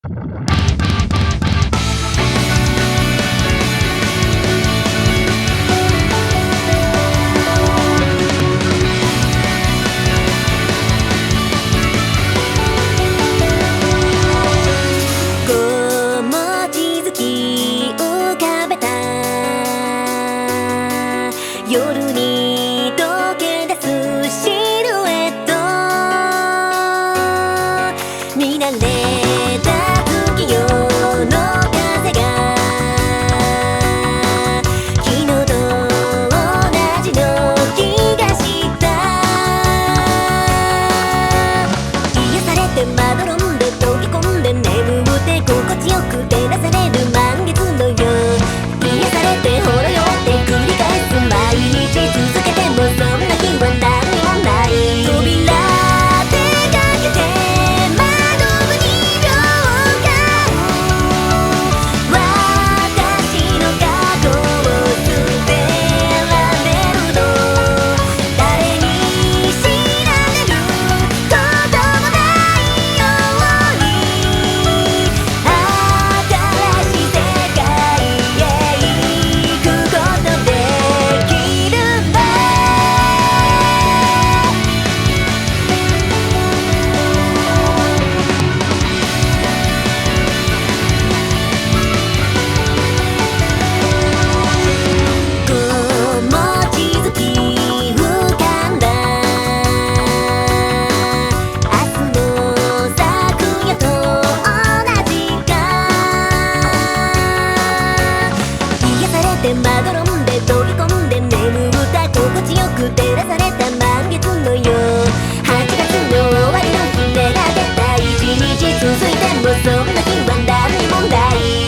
夜に溶け出すシルエット、見慣れた月夜の風が昨日と同じの気がした。癒されてまどろんで溶け込んで眠って心地よく照らされる満月のよう、癒されてほろ酔って繰り返す毎日続けてもそんな日は何にもない。扉手かけて窓に両眼、私の過去を捨てられるの、誰に知られることもないように、新しい世界へ行くことできるんだ。望月浮かんだ明日の昨夜と同じか、癒されてまどろんで飛び込んで眠った心地よく照らされた満月のよう、8月の終わりの日めがけた一日続いてもそんな日は何もない。